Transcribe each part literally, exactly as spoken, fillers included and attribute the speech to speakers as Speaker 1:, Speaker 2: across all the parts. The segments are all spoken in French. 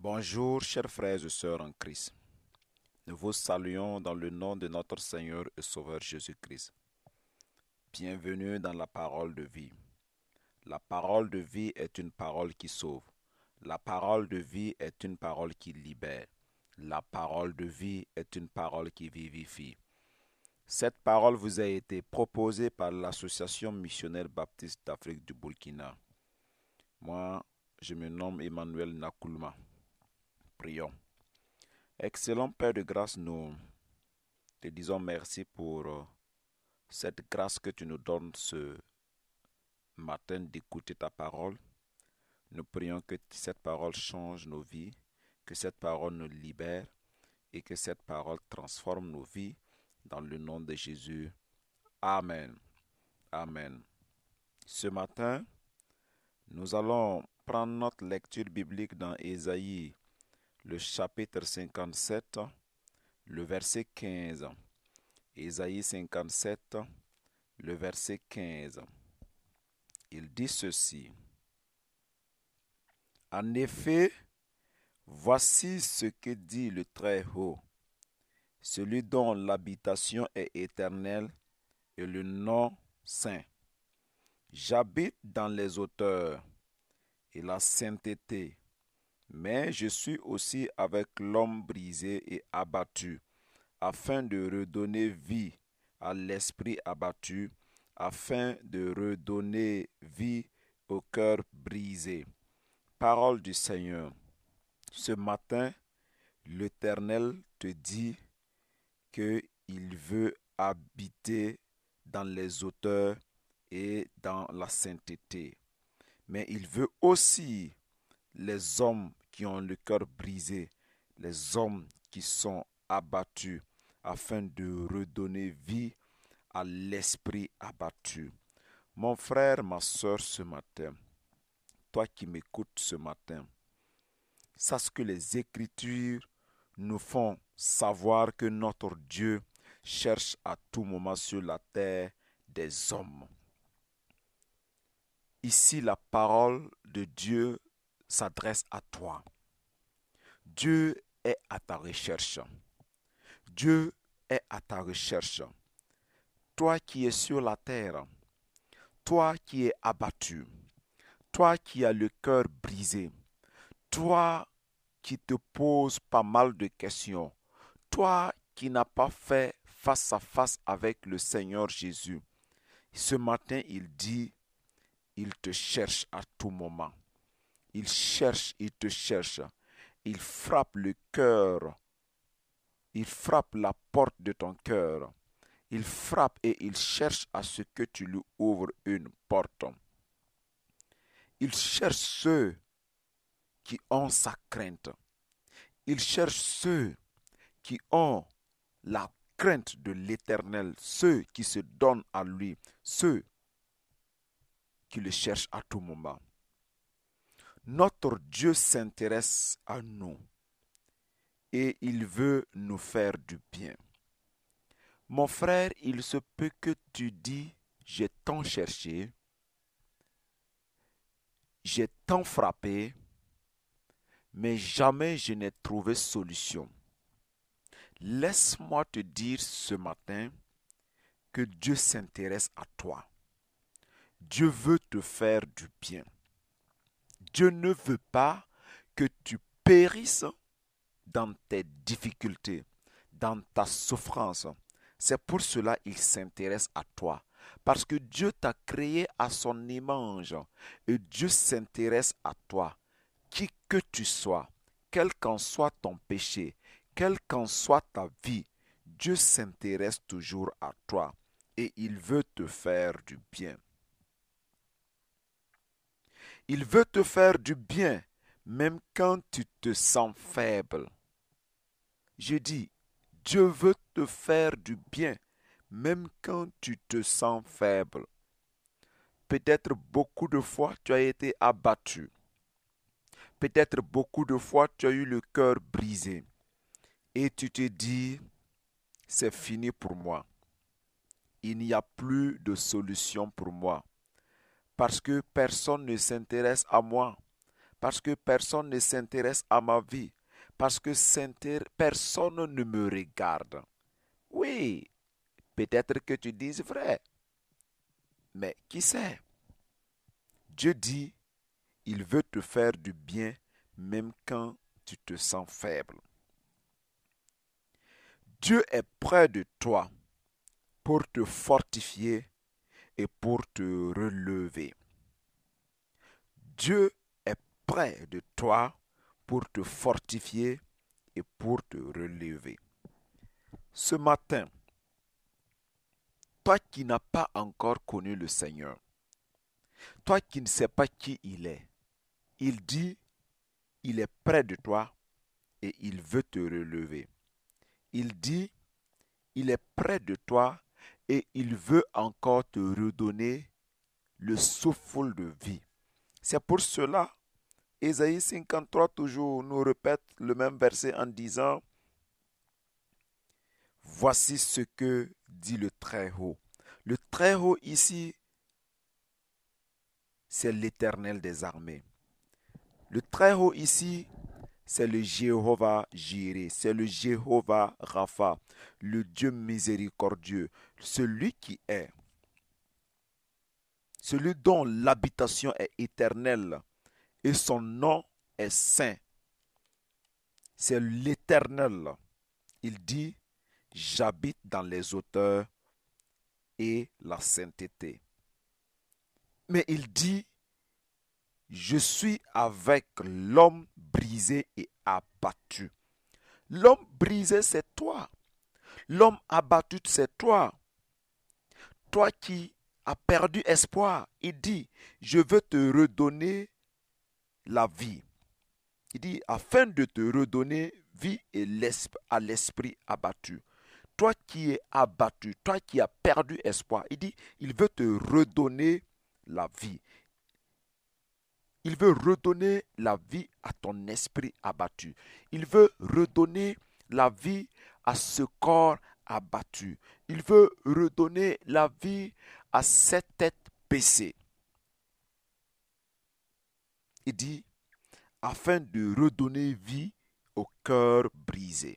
Speaker 1: Bonjour, chers frères et sœurs en Christ. Nous vous saluons dans le nom de notre Seigneur et Sauveur Jésus-Christ. Bienvenue dans la parole de vie. La parole de vie est une parole qui sauve. La parole de vie est une parole qui libère. La parole de vie est une parole qui vivifie. Cette parole vous a été proposée par l'Association missionnaire baptiste d'Afrique du Burkina. Moi, je me nomme Emmanuel Nakulma. Prions. Excellent Père de grâce, nous te disons merci pour euh, cette grâce que tu nous donnes ce matin d'écouter ta parole. Nous prions que cette parole change nos vies, que cette parole nous libère et que cette parole transforme nos vies dans le nom de Jésus. Amen. Amen. Ce matin, nous allons prendre notre lecture biblique dans Ésaïe, le chapitre cinquante-sept, le verset quinze. Ésaïe cinquante-sept, le verset quinze. Il dit ceci. En effet, voici ce que dit le Très-Haut, celui dont l'habitation est éternelle et le nom saint. J'habite dans les hauteurs et la sainteté, mais je suis aussi avec l'homme brisé et abattu, afin de redonner vie à l'esprit abattu, afin de redonner vie au cœur brisé. Parole du Seigneur. Ce matin, l'Éternel te dit qu'il veut habiter dans les hauteurs et dans la sainteté. Mais il veut aussi les hommes qui ont le cœur brisé, les hommes qui sont abattus, afin de redonner vie à l'esprit abattu. Mon frère, ma soeur, ce matin, toi qui m'écoutes ce matin, sache que les Écritures nous font savoir que notre Dieu cherche à tout moment sur la terre des hommes. Ici, la parole de Dieu s'adresse à toi. Dieu est à ta recherche. Dieu est à ta recherche. Toi qui es sur la terre, toi qui es abattu, toi qui as le cœur brisé, toi qui te poses pas mal de questions, toi qui n'as pas fait face à face avec le Seigneur Jésus, ce matin il dit, il te cherche à tout moment. Il cherche, il te cherche. Il frappe le cœur. Il frappe la porte de ton cœur. Il frappe et il cherche à ce que tu lui ouvres une porte. Il cherche ceux qui ont sa crainte. Il cherche ceux qui ont la crainte de l'Éternel, ceux qui se donnent à lui, ceux qui le cherchent à tout moment. Notre Dieu s'intéresse à nous et il veut nous faire du bien. Mon frère, il se peut que tu dis, j'ai tant cherché, j'ai tant frappé, mais jamais je n'ai trouvé solution. Laisse-moi te dire ce matin que Dieu s'intéresse à toi. Dieu veut te faire du bien. Dieu ne veut pas que tu périsses dans tes difficultés, dans ta souffrance. C'est pour cela qu'il s'intéresse à toi. Parce que Dieu t'a créé à son image et Dieu s'intéresse à toi. Qui que tu sois, quel qu'en soit ton péché, quelle qu'en soit ta vie, Dieu s'intéresse toujours à toi et il veut te faire du bien. Il veut te faire du bien même quand tu te sens faible. Je dis, Dieu veut te faire du bien, même quand tu te sens faible. Peut-être beaucoup de fois tu as été abattu. Peut-être beaucoup de fois tu as eu le cœur brisé. Et tu te dis, c'est fini pour moi. Il n'y a plus de solution pour moi. Parce que personne ne s'intéresse à moi. parce que personne ne s'intéresse à ma vie, parce que personne ne me regarde. Oui, peut-être que tu dises vrai, mais qui sait? Dieu dit, il veut te faire du bien même quand tu te sens faible. Dieu est près de toi pour te fortifier et pour te relever. Dieu est près de toi pour te fortifier et pour te relever. Ce matin, toi qui n'as pas encore connu le Seigneur, toi qui ne sais pas qui il est, il dit, il est près de toi et il veut te relever. Il dit, il est près de toi et il veut encore te redonner le souffle de vie. C'est pour cela, Ésaïe cinquante-trois toujours nous répète le même verset en disant, voici ce que dit le Très-Haut. Le Très-Haut ici, c'est l'Éternel des armées. Le Très-Haut ici, c'est le Jéhovah Jireh, c'est le Jéhovah Rapha, le Dieu miséricordieux, celui qui est, celui dont l'habitation est éternelle et son nom est saint. C'est l'Éternel. Il dit, j'habite dans les hauteurs et la sainteté. Mais il dit, je suis avec l'homme brisé et abattu. L'homme brisé, c'est toi. L'homme abattu, c'est toi. Toi qui as perdu espoir, il dit, je veux te redonner la vie. Il dit, afin de te redonner vie et à l'esprit abattu. Toi qui es abattu, toi qui as perdu espoir, il dit, il veut te redonner la vie. Il veut redonner la vie à ton esprit abattu. Il veut redonner la vie à ce corps abattu. Il veut redonner la vie à cette tête baissée. Il dit, afin de redonner vie au cœur brisé.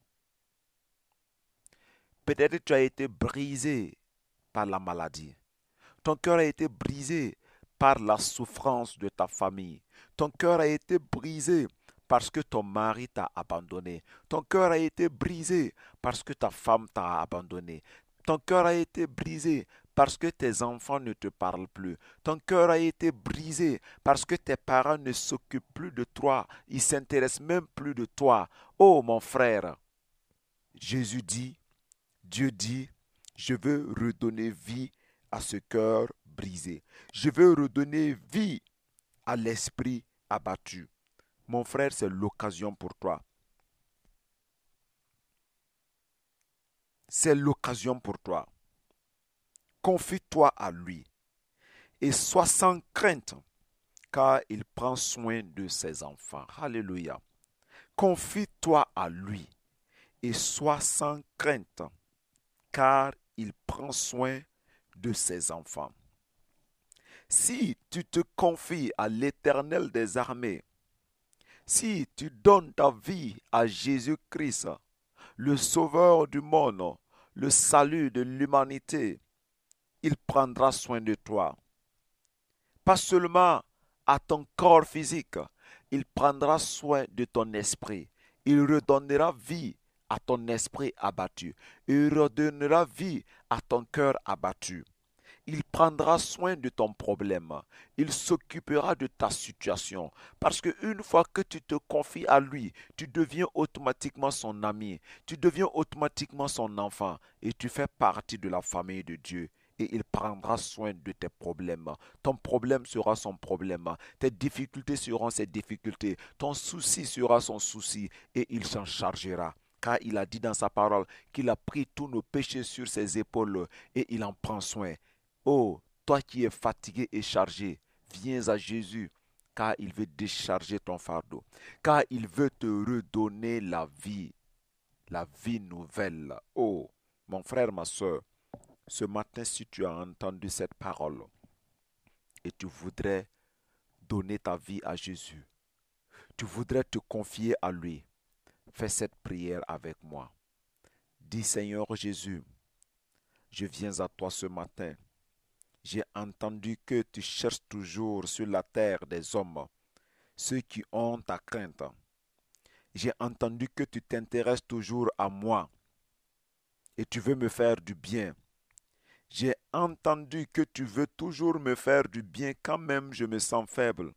Speaker 1: Peut-être tu as été brisé par la maladie. Ton cœur a été brisé par la souffrance de ta famille. Ton cœur a été brisé parce que ton mari t'a abandonné. Ton cœur a été brisé parce que ta femme t'a abandonné. Ton cœur a été brisé parce que tes enfants ne te parlent plus. Ton cœur a été brisé parce que tes parents ne s'occupent plus de toi. Ils ne s'intéressent même plus de toi. Oh mon frère, Jésus dit, Dieu dit, je veux redonner vie à ce cœur brisé. Je veux redonner vie à l'esprit abattu. Mon frère, c'est l'occasion pour toi. C'est l'occasion pour toi. Confie-toi à lui et sois sans crainte, car il prend soin de ses enfants. Alléluia. Confie-toi à lui et sois sans crainte, car il prend soin de ses enfants. Si tu te confies à l'Éternel des armées, si tu donnes ta vie à Jésus-Christ, le Sauveur du monde, le salut de l'humanité, il prendra soin de toi. Pas seulement à ton corps physique, il prendra soin de ton esprit. Il redonnera vie à ton esprit abattu. Il redonnera vie à ton cœur abattu. Il prendra soin de ton problème. Il s'occupera de ta situation. Parce qu'une fois que tu te confies à lui, tu deviens automatiquement son ami. Tu deviens automatiquement son enfant. Et tu fais partie de la famille de Dieu. Et il prendra soin de tes problèmes. Ton problème sera son problème. Tes difficultés seront ses difficultés. Ton souci sera son souci. Et il s'en chargera. Car il a dit dans sa parole qu'il a pris tous nos péchés sur ses épaules. Et il en prend soin. Oh, toi qui es fatigué et chargé, viens à Jésus, car il veut décharger ton fardeau, car il veut te redonner la vie, la vie nouvelle. Oh, mon frère, ma soeur, ce matin, si tu as entendu cette parole et tu voudrais donner ta vie à Jésus, tu voudrais te confier à lui, fais cette prière avec moi. Dis Seigneur Jésus, je viens à toi ce matin. J'ai entendu que tu cherches toujours sur la terre des hommes, ceux qui ont ta crainte. J'ai entendu que tu t'intéresses toujours à moi et tu veux me faire du bien. J'ai entendu que tu veux toujours me faire du bien quand même je me sens faible.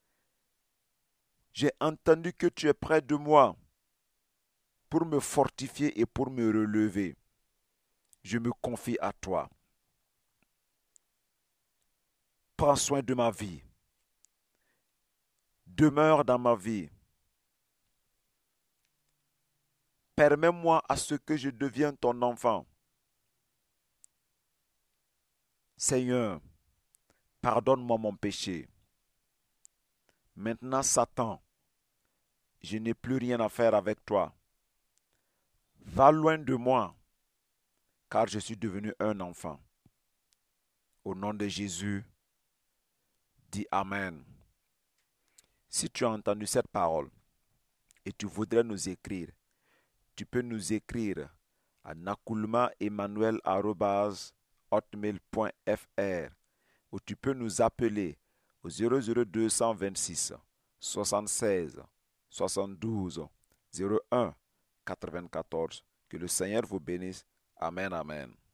Speaker 1: J'ai entendu que tu es près de moi pour me fortifier et pour me relever. Je me confie à toi. Prends soin de ma vie. Demeure dans ma vie. Permets-moi à ce que je devienne ton enfant. Seigneur, pardonne-moi mon péché. Maintenant, Satan, je n'ai plus rien à faire avec toi. Va loin de moi, car je suis devenu un enfant. Au nom de Jésus, dis Amen. Si tu as entendu cette parole et tu voudrais nous écrire, tu peux nous écrire à nakulma emmanuel arobase hotmail point f r ou tu peux nous appeler au zéro zéro deux cent vingt-six soixante-seize soixante-douze zéro un quatre-vingt-quatorze. Que le Seigneur vous bénisse. Amen, amen.